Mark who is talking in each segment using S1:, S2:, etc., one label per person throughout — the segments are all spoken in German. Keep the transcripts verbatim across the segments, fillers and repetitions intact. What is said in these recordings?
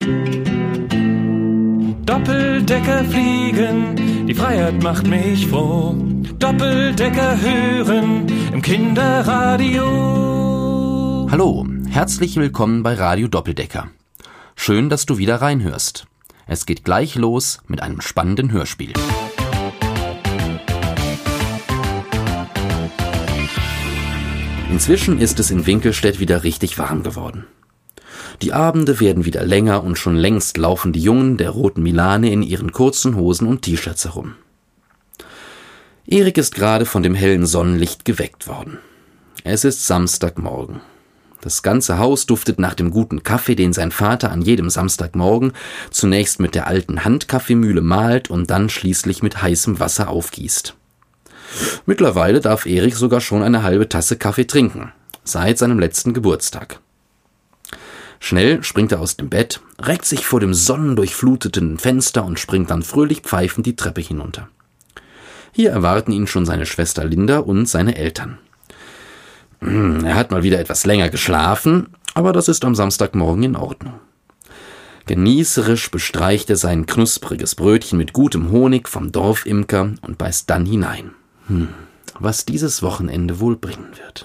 S1: Doppeldecker fliegen, die Freiheit macht mich froh. Doppeldecker hören im Kinderradio.
S2: Hallo, herzlich willkommen bei Radio Doppeldecker. Schön, dass du wieder reinhörst. Es geht gleich los mit einem spannenden Hörspiel. Inzwischen ist es in Winkelstedt wieder richtig warm geworden. Die Abende werden wieder länger und schon längst laufen die Jungen der Roten Milane in ihren kurzen Hosen und T-Shirts herum. Erik ist gerade von dem hellen Sonnenlicht geweckt worden. Es ist Samstagmorgen. Das ganze Haus duftet nach dem guten Kaffee, den sein Vater an jedem Samstagmorgen zunächst mit der alten Handkaffeemühle mahlt und dann schließlich mit heißem Wasser aufgießt. Mittlerweile darf Erik sogar schon eine halbe Tasse Kaffee trinken, seit seinem letzten Geburtstag. Schnell springt er aus dem Bett, reckt sich vor dem sonnendurchfluteten Fenster und springt dann fröhlich pfeifend die Treppe hinunter. Hier erwarten ihn schon seine Schwester Linda und seine Eltern. Er hat mal wieder etwas länger geschlafen, aber das ist am Samstagmorgen in Ordnung. Genießerisch bestreicht er sein knuspriges Brötchen mit gutem Honig vom Dorfimker und beißt dann hinein. Hm, was dieses Wochenende wohl bringen wird.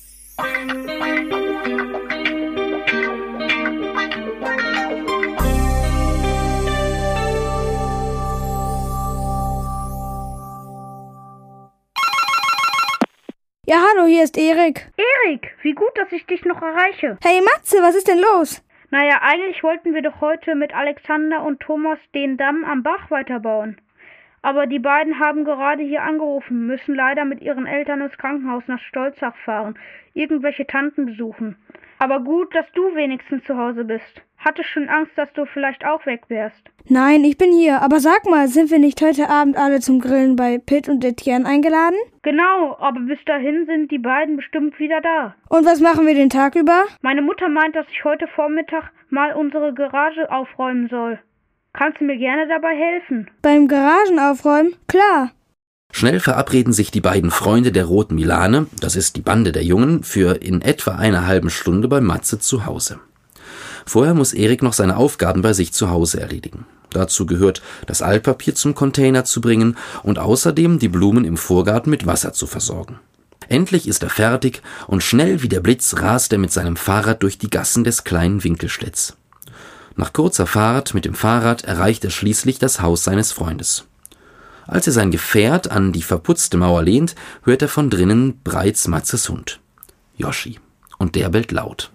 S3: Ja, hallo, hier ist Erik.
S4: Erik, wie gut, dass ich dich noch erreiche.
S3: Hey Matze, was ist denn los?
S4: Naja, eigentlich wollten wir doch heute mit Alexander und Thomas den Damm am Bach weiterbauen. Aber die beiden haben gerade hier angerufen, müssen leider mit ihren Eltern ins Krankenhaus nach Stolzach fahren, irgendwelche Tanten besuchen. Aber gut, dass du wenigstens zu Hause bist. Hatte schon Angst, dass du vielleicht auch weg wärst.
S3: Nein, ich bin hier. Aber sag mal, sind wir nicht heute Abend alle zum Grillen bei Pitt und Etienne eingeladen?
S4: Genau, aber bis dahin sind die beiden bestimmt wieder da.
S3: Und was machen wir den Tag über?
S4: Meine Mutter meint, dass ich heute Vormittag mal unsere Garage aufräumen soll. Kannst du mir gerne dabei helfen?
S3: Beim Garagenaufräumen? Klar.
S2: Schnell verabreden sich die beiden Freunde der Roten Milane, das ist die Bande der Jungen, für in etwa einer halben Stunde bei Matze zu Hause. Vorher muss Erik noch seine Aufgaben bei sich zu Hause erledigen. Dazu gehört, das Altpapier zum Container zu bringen und außerdem die Blumen im Vorgarten mit Wasser zu versorgen. Endlich ist er fertig und schnell wie der Blitz rast er mit seinem Fahrrad durch die Gassen des kleinen Winkelstedts. Nach kurzer Fahrt mit dem Fahrrad erreicht er schließlich das Haus seines Freundes. Als er sein Gefährt an die verputzte Mauer lehnt, hört er von drinnen bereits Matzes Hund, Joschi, und der bellt laut.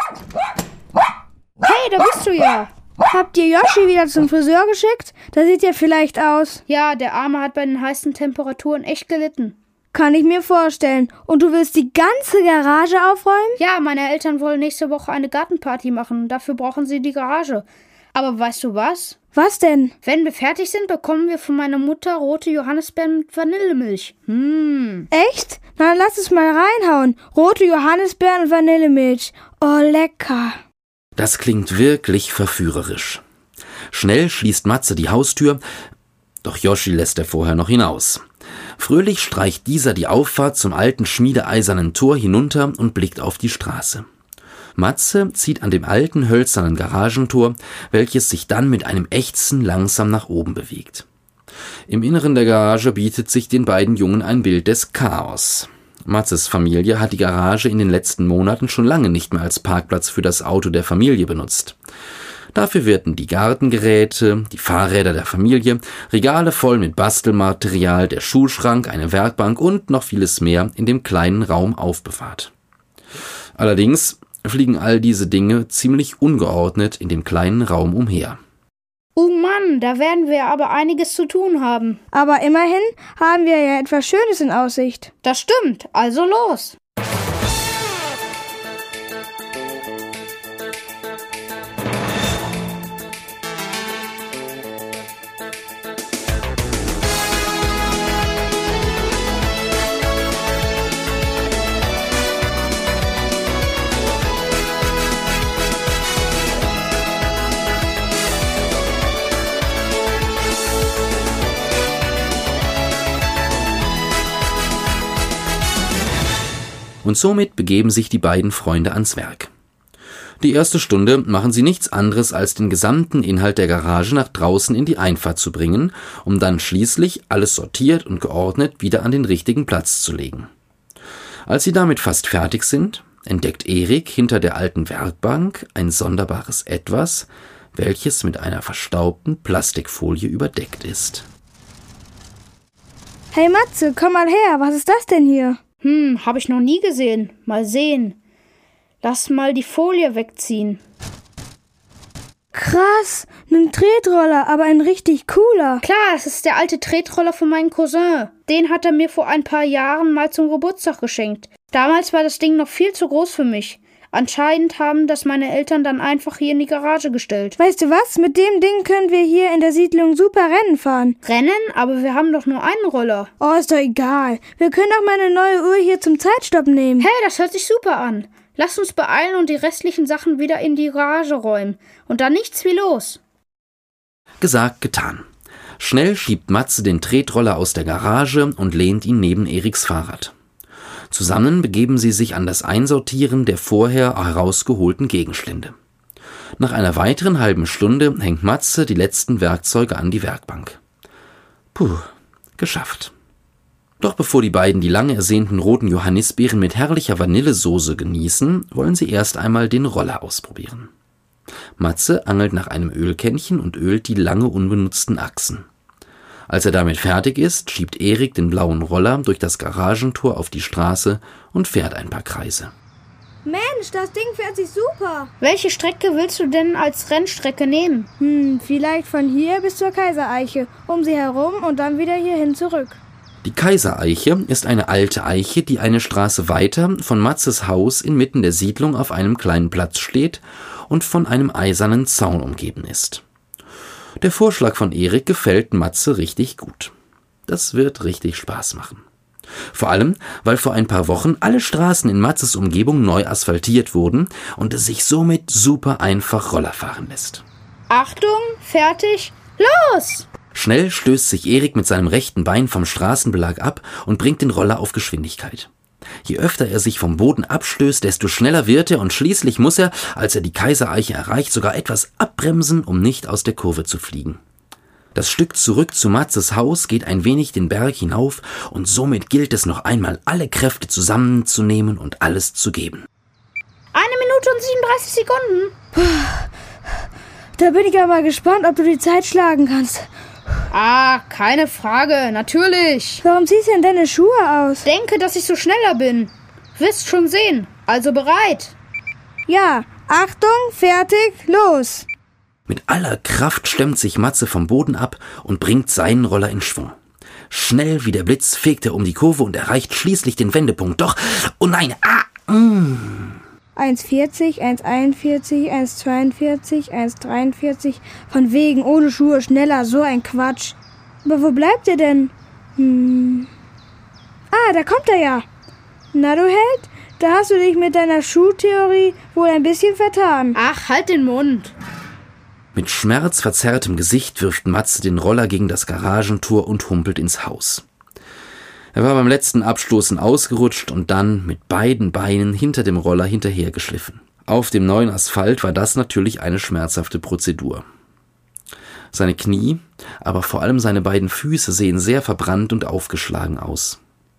S3: Hey, da bist du ja! Habt ihr Joschi wieder zum Friseur geschickt? Da sieht er vielleicht aus.
S4: Ja, der Arme hat bei den heißen Temperaturen echt gelitten.
S3: Kann ich mir vorstellen. Und du willst die ganze Garage aufräumen?
S4: Ja, meine Eltern wollen nächste Woche eine Gartenparty machen. Dafür brauchen sie die Garage. Aber weißt du was?
S3: Was denn?
S4: Wenn wir fertig sind, bekommen wir von meiner Mutter rote Johannisbeeren mit Vanillemilch. Hm.
S3: Echt? Na, dann lass es mal reinhauen. Rote Johannisbeeren und Vanillemilch. Oh, lecker.
S2: Das klingt wirklich verführerisch. Schnell schließt Matze die Haustür, doch Joschi lässt er vorher noch hinaus. Fröhlich streicht dieser die Auffahrt zum alten schmiedeeisernen Tor hinunter und blickt auf die Straße. Matze zieht an dem alten hölzernen Garagentor, welches sich dann mit einem Ächzen langsam nach oben bewegt. Im Inneren der Garage bietet sich den beiden Jungen ein Bild des Chaos. Matzes Familie hat die Garage in den letzten Monaten schon lange nicht mehr als Parkplatz für das Auto der Familie benutzt. Dafür werden die Gartengeräte, die Fahrräder der Familie, Regale voll mit Bastelmaterial, der Schuhschrank, eine Werkbank und noch vieles mehr in dem kleinen Raum aufbewahrt. Allerdings fliegen all diese Dinge ziemlich ungeordnet in dem kleinen Raum umher.
S4: Oh Mann, da werden wir aber einiges zu tun haben.
S3: Aber immerhin haben wir ja etwas Schönes in Aussicht.
S4: Das stimmt, also los.
S2: Und somit begeben sich die beiden Freunde ans Werk. Die erste Stunde machen sie nichts anderes, als den gesamten Inhalt der Garage nach draußen in die Einfahrt zu bringen, um dann schließlich alles sortiert und geordnet wieder an den richtigen Platz zu legen. Als sie damit fast fertig sind, entdeckt Erik hinter der alten Werkbank ein sonderbares Etwas, welches mit einer verstaubten Plastikfolie überdeckt ist.
S3: Hey Matze, komm mal her, was ist das denn hier?
S4: Hm, hab ich noch nie gesehen. Mal sehen. Lass mal die Folie wegziehen.
S3: Krass, ein Tretroller, aber ein richtig cooler.
S4: Klar, es ist der alte Tretroller von meinem Cousin. Den hat er mir vor ein paar Jahren mal zum Geburtstag geschenkt. Damals war das Ding noch viel zu groß für mich. Anscheinend haben das meine Eltern dann einfach hier in die Garage gestellt.
S3: Weißt du was? Mit dem Ding können wir hier in der Siedlung super Rennen fahren.
S4: Rennen? Aber wir haben doch nur einen Roller.
S3: Oh, ist doch egal. Wir können auch meine neue Uhr hier zum Zeitstopp nehmen.
S4: Hey, das hört sich super an. Lass uns beeilen und die restlichen Sachen wieder in die Garage räumen. Und dann nichts wie los.
S2: Gesagt, getan. Schnell schiebt Matze den Tretroller aus der Garage und lehnt ihn neben Eriks Fahrrad. Zusammen begeben sie sich an das Einsortieren der vorher herausgeholten Gegenstände. Nach einer weiteren halben Stunde hängt Matze die letzten Werkzeuge an die Werkbank. Puh, geschafft. Doch bevor die beiden die lange ersehnten roten Johannisbeeren mit herrlicher Vanillesoße genießen, wollen sie erst einmal den Roller ausprobieren. Matze angelt nach einem Ölkännchen und ölt die lange unbenutzten Achsen. Als er damit fertig ist, schiebt Erik den blauen Roller durch das Garagentor auf die Straße und fährt ein paar Kreise.
S3: Mensch, das Ding fährt sich super.
S4: Welche Strecke willst du denn als Rennstrecke nehmen?
S3: Hm, vielleicht von hier bis zur Kaisereiche, um sie herum und dann wieder hierhin zurück.
S2: Die Kaisereiche ist eine alte Eiche, die eine Straße weiter von Matzes Haus inmitten der Siedlung auf einem kleinen Platz steht und von einem eisernen Zaun umgeben ist. Der Vorschlag von Erik gefällt Matze richtig gut. Das wird richtig Spaß machen. Vor allem, weil vor ein paar Wochen alle Straßen in Matzes Umgebung neu asphaltiert wurden und es sich somit super einfach Roller fahren lässt.
S4: Achtung, fertig, los!
S2: Schnell stößt sich Erik mit seinem rechten Bein vom Straßenbelag ab und bringt den Roller auf Geschwindigkeit. Je öfter er sich vom Boden abstößt, desto schneller wird er und schließlich muss er, als er die Kaisereiche erreicht, sogar etwas abbremsen, um nicht aus der Kurve zu fliegen. Das Stück zurück zu Matzes Haus geht ein wenig den Berg hinauf und somit gilt es noch einmal, alle Kräfte zusammenzunehmen und alles zu geben.
S4: Eine Minute und siebenunddreißig Sekunden.
S3: Da bin ich aber gespannt, ob du die Zeit schlagen kannst.
S4: Ah, keine Frage, natürlich.
S3: Warum ziehst du denn deine Schuhe aus?
S4: Denke, dass ich so schneller bin. Wirst schon sehen. Also bereit.
S3: Ja, Achtung, fertig, los.
S2: Mit aller Kraft stemmt sich Matze vom Boden ab und bringt seinen Roller in Schwung. Schnell wie der Blitz fegt er um die Kurve und erreicht schließlich den Wendepunkt. Doch, oh nein, ah, mm.
S3: eins vierzig, eins einundvierzig, eins zweiundvierzig, eins dreiundvierzig. Von wegen ohne Schuhe schneller, so ein Quatsch. Aber wo bleibt ihr denn? Hm. Ah, da kommt er ja. Na du Held, da hast du dich mit deiner Schuhtheorie wohl ein bisschen vertan.
S4: Ach, halt den Mund.
S2: Mit schmerzverzerrtem Gesicht wirft Matze den Roller gegen das Garagentor und humpelt ins Haus. Er war beim letzten Abstoßen ausgerutscht und dann mit beiden Beinen hinter dem Roller hinterhergeschliffen. Auf dem neuen Asphalt war das natürlich eine schmerzhafte Prozedur. Seine Knie, aber vor allem seine beiden Füße sehen sehr verbrannt und aufgeschlagen aus.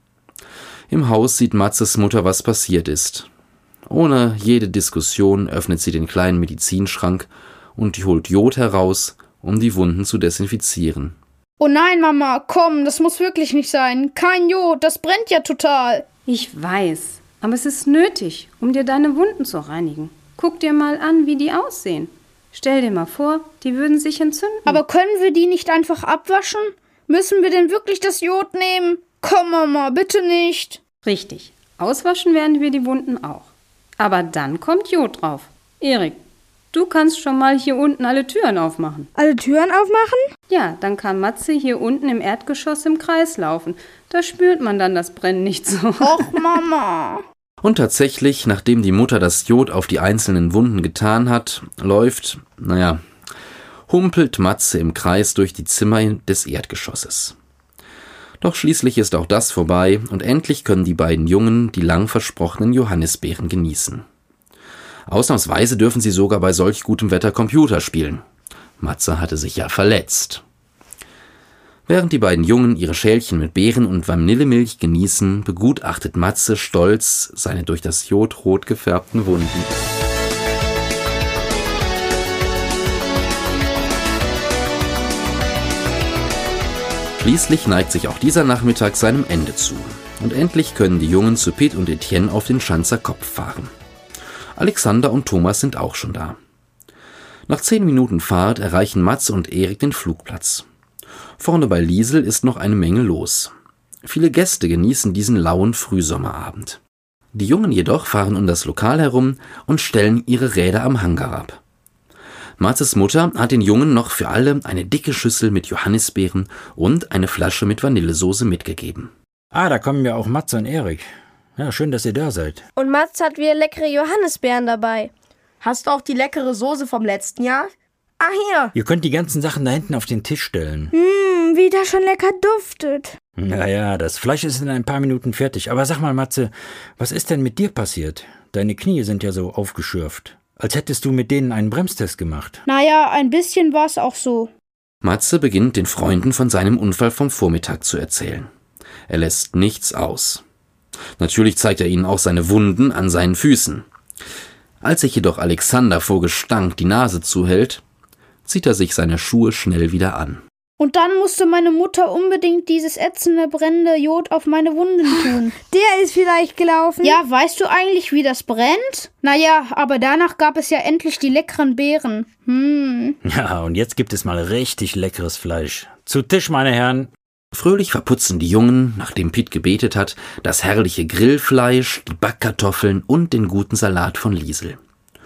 S2: Im Haus sieht Matzes Mutter, was passiert ist. Ohne jede Diskussion öffnet sie den kleinen Medizinschrank und holt Jod heraus, um die Wunden zu desinfizieren.
S4: Oh nein, Mama, komm, das muss wirklich nicht sein. Kein Jod, das brennt ja total.
S5: Ich weiß, aber es ist nötig, um dir deine Wunden zu reinigen. Guck dir mal an, wie die aussehen. Stell dir mal vor, die würden sich entzünden.
S4: Aber können wir die nicht einfach abwaschen? Müssen wir denn wirklich das Jod nehmen? Komm, Mama, bitte nicht.
S5: Richtig, auswaschen werden wir die Wunden auch. Aber dann kommt Jod drauf. Erik, du kannst schon mal hier unten alle Türen aufmachen.
S3: Alle Türen aufmachen?
S5: Ja, dann kann Matze hier unten im Erdgeschoss im Kreis laufen. Da spürt man dann das Brennen nicht so.
S4: Och, Mama.
S2: Und tatsächlich, nachdem die Mutter das Jod auf die einzelnen Wunden getan hat, läuft, naja, humpelt Matze im Kreis durch die Zimmer des Erdgeschosses. Doch schließlich ist auch das vorbei und endlich können die beiden Jungen die lang versprochenen Johannisbeeren genießen. Ausnahmsweise dürfen sie sogar bei solch gutem Wetter Computer spielen. Matze hatte sich ja verletzt. Während die beiden Jungen ihre Schälchen mit Beeren und Vanillemilch genießen, begutachtet Matze stolz seine durch das Jod rot gefärbten Wunden. Schließlich neigt sich auch dieser Nachmittag seinem Ende zu. Und endlich können die Jungen zu Piet und Etienne auf den Schanzer Kopf fahren. Alexander und Thomas sind auch schon da. Nach zehn Minuten Fahrt erreichen Matze und Erik den Flugplatz. Vorne bei Liesel ist noch eine Menge los. Viele Gäste genießen diesen lauen Frühsommerabend. Die Jungen jedoch fahren um das Lokal herum und stellen ihre Räder am Hangar ab. Matzes Mutter hat den Jungen noch für alle eine dicke Schüssel mit Johannisbeeren und eine Flasche mit Vanillesoße mitgegeben.
S6: Ah, da kommen ja auch Matze und Erik. Ja, schön, dass ihr da seid.
S7: Und Matze hat wieder leckere Johannisbeeren dabei.
S8: Hast du auch die leckere Soße vom letzten Jahr? Ah, hier.
S6: Ihr könnt die ganzen Sachen da hinten auf den Tisch stellen.
S3: Hm, wie das schon lecker duftet.
S6: Naja, das Fleisch ist in ein paar Minuten fertig. Aber sag mal, Matze, was ist denn mit dir passiert? Deine Knie sind ja so aufgeschürft. Als hättest du mit denen einen Bremstest gemacht.
S4: Naja, ein bisschen war es auch so.
S2: Matze beginnt den Freunden von seinem Unfall vom Vormittag zu erzählen. Er lässt nichts aus. Natürlich zeigt er ihnen auch seine Wunden an seinen Füßen. Als sich jedoch Alexander vor Gestank die Nase zuhält, zieht er sich seine Schuhe schnell wieder an.
S4: Und dann musste meine Mutter unbedingt dieses ätzende, brennende Jod auf meine Wunden tun.
S3: Der ist vielleicht gelaufen.
S4: Ja, weißt du eigentlich, wie das brennt? Naja, aber danach gab es ja endlich die leckeren Beeren. Hm.
S6: Ja, und jetzt gibt es mal richtig leckeres Fleisch. Zu Tisch, meine Herren.
S2: Fröhlich verputzen die Jungen, nachdem Piet gebetet hat, das herrliche Grillfleisch, die Backkartoffeln und den guten Salat von Liesel.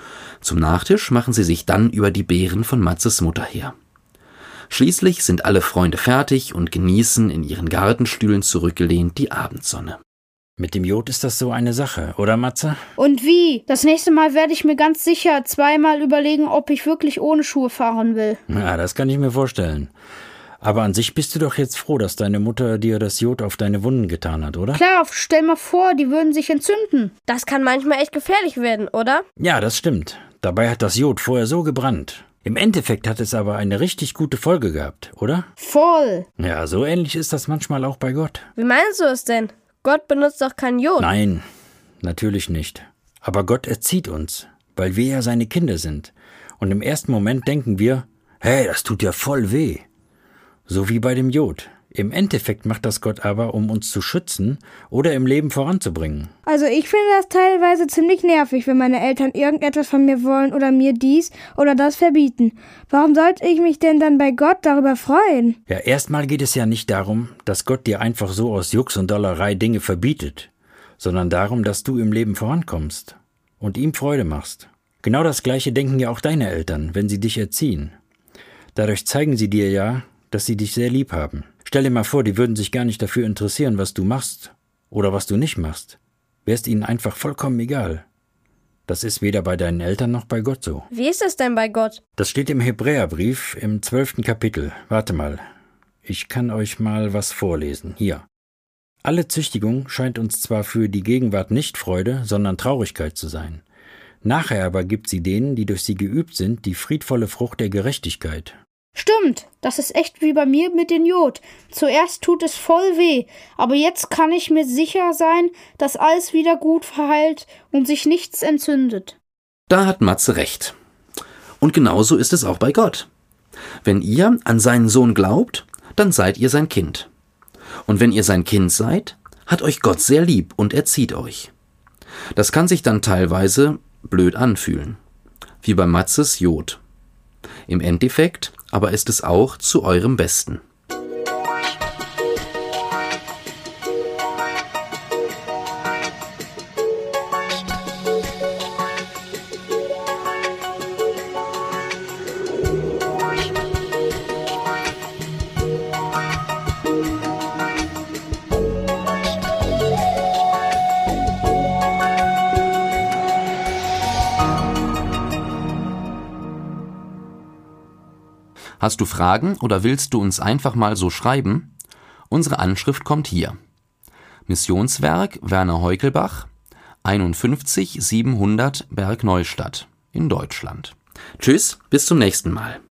S2: Zum Nachtisch machen sie sich dann über die Beeren von Matzes Mutter her. Schließlich sind alle Freunde fertig und genießen in ihren Gartenstühlen zurückgelehnt die Abendsonne.
S6: Mit dem Jod ist das so eine Sache, oder Matze?
S4: Und wie? Das nächste Mal werde ich mir ganz sicher zweimal überlegen, ob ich wirklich ohne Schuhe fahren will.
S6: Ja, das kann ich mir vorstellen. Aber an sich bist du doch jetzt froh, dass deine Mutter dir das Jod auf deine Wunden getan hat, oder?
S4: Klar, stell mal vor, die würden sich entzünden.
S7: Das kann manchmal echt gefährlich werden, oder?
S6: Ja, das stimmt. Dabei hat das Jod vorher so gebrannt. Im Endeffekt hat es aber eine richtig gute Folge gehabt, oder?
S4: Voll.
S6: Ja, so ähnlich ist das manchmal auch bei Gott.
S7: Wie meinst du es denn? Gott benutzt doch kein Jod.
S6: Nein, natürlich nicht. Aber Gott erzieht uns, weil wir ja seine Kinder sind. Und im ersten Moment denken wir, hey, das tut ja voll weh. So wie bei dem Jod. Im Endeffekt macht das Gott aber, um uns zu schützen oder im Leben voranzubringen.
S3: Also ich finde das teilweise ziemlich nervig, wenn meine Eltern irgendetwas von mir wollen oder mir dies oder das verbieten. Warum sollte ich mich denn dann bei Gott darüber freuen?
S6: Ja, erstmal geht es ja nicht darum, dass Gott dir einfach so aus Jux und Dollerei Dinge verbietet, sondern darum, dass du im Leben vorankommst und ihm Freude machst. Genau das Gleiche denken ja auch deine Eltern, wenn sie dich erziehen. Dadurch zeigen sie dir ja, dass sie dich sehr lieb haben. Stell dir mal vor, die würden sich gar nicht dafür interessieren, was du machst oder was du nicht machst. Wärst ihnen einfach vollkommen egal. Das ist weder bei deinen Eltern noch bei Gott so.
S7: Wie ist es denn bei Gott?
S6: Das steht im Hebräerbrief im zwölften Kapitel. Warte mal, ich kann euch mal was vorlesen. Hier. Alle Züchtigung scheint uns zwar für die Gegenwart nicht Freude, sondern Traurigkeit zu sein. Nachher aber gibt sie denen, die durch sie geübt sind, die friedvolle Frucht der Gerechtigkeit.
S4: Stimmt, das ist echt wie bei mir mit dem Jod. Zuerst tut es voll weh, aber jetzt kann ich mir sicher sein, dass alles wieder gut verheilt und sich nichts entzündet.
S2: Da hat Matze recht. Und genauso ist es auch bei Gott. Wenn ihr an seinen Sohn glaubt, dann seid ihr sein Kind. Und wenn ihr sein Kind seid, hat euch Gott sehr lieb und erzieht euch. Das kann sich dann teilweise blöd anfühlen, wie bei Matzes Jod. Im Endeffekt aber ist es auch zu eurem Besten. Hast du Fragen oder willst du uns einfach mal so schreiben? Unsere Anschrift kommt hier. Missionswerk Werner Heukelbach, einundfünfzig siebenhundert Bergneustadt in Deutschland. Tschüss, bis zum nächsten Mal.